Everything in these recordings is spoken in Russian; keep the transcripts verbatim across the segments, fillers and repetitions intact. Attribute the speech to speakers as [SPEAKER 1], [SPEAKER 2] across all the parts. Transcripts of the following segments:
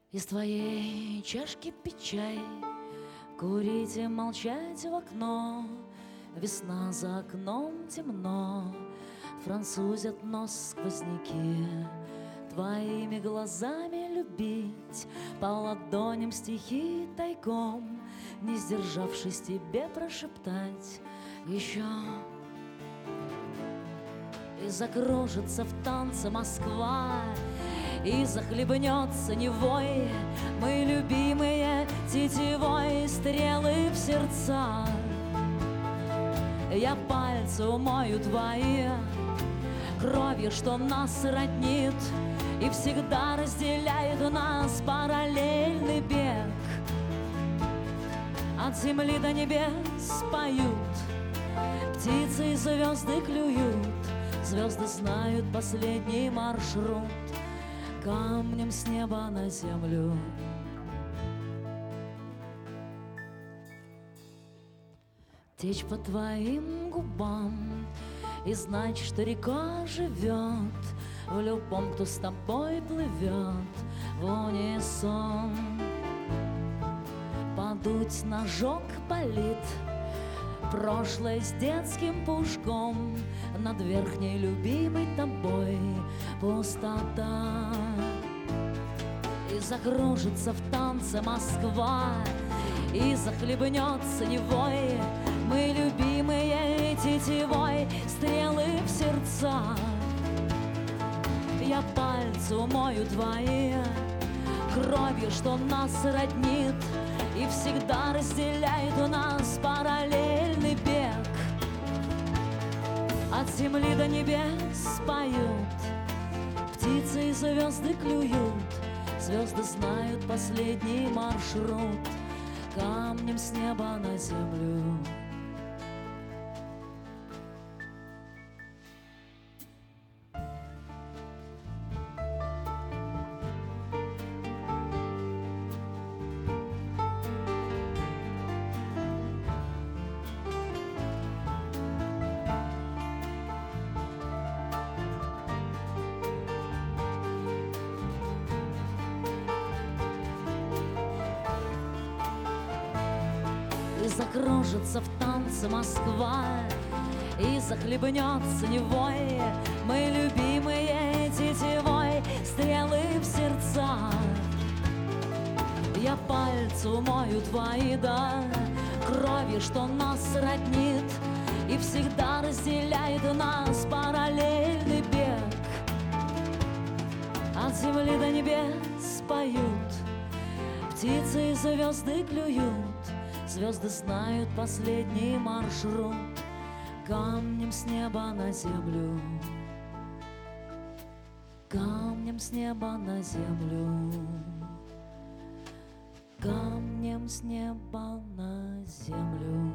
[SPEAKER 1] Из твоей чашки пить чай, курить и молчать в окно. Весна за окном темно, французят нос сквозняки. Твоими глазами любить, по ладоням стихи тайком, не сдержавшись тебе прошептать еще. И закружится в танце Москва, и захлебнется Невой, мы любимые тетивой стрелы в сердца. Я пальцы умою твои кровью, что нас роднит и всегда разделяет нас параллельный бег. От земли до небес поют птицы и звезды клюют, звезды знают последний маршрут камнем с неба на землю. Течь по твоим губам и знать, что река живет в любом, кто с тобой плывет в унисон. Подуть ножок болит, прошлое с детским пушком, над верхней любимой тобой пустота. И закружится в танце Москва, и захлебнется Невой, мы любимые тетивой стрелы в сердца. Я пальцы умою твои кровью, что нас роднит и всегда разделяет у нас параллельный бег. От земли до небес поют птицы и звезды клюют, звезды знают последний маршрут камнем с неба на землю. И закружится в танце Москва, и захлебнется Невой, мы любимые тетивой стрелы в сердца. Я пальцы умою твои, да, кровью, что нас роднит и всегда разделяет нас параллельный бег. От земли до небес поют птицы и звезды клюют, звезды знают последний маршрут камнем с неба на землю, камнем с неба на землю, камнем с неба на землю.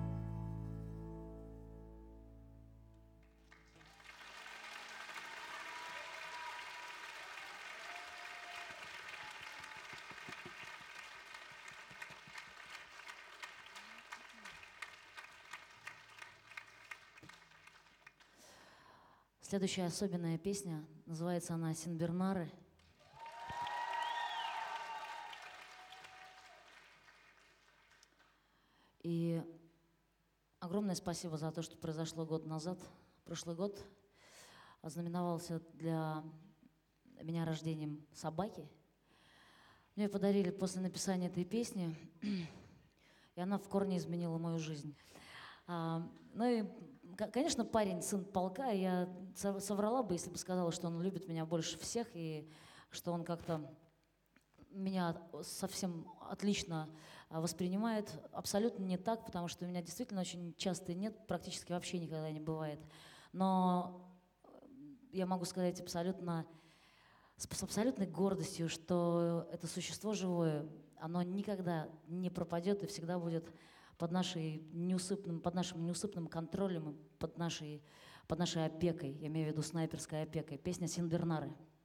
[SPEAKER 1] Следующая особенная песня, называется она «Сенбернары». И огромное спасибо за то, что произошло год назад. Прошлый год ознаменовался для меня рождением собаки. Мне подарили после написания этой песни, и она в корне изменила мою жизнь. А, ну и, конечно, парень, сын полка, я соврала бы, если бы сказала, что он любит меня больше всех, и что он как-то меня совсем отлично воспринимает. Абсолютно не так, потому что у меня действительно очень часто нет, практически вообще никогда не бывает. Но я могу сказать абсолютно, с абсолютной гордостью, что это существо живое, оно никогда не пропадет и всегда будет под, нашей неусыпным, под нашим неусыпным контролем и под нашей, под нашей опекой, я имею в виду снайперской опекой. Песня «Сенбернары».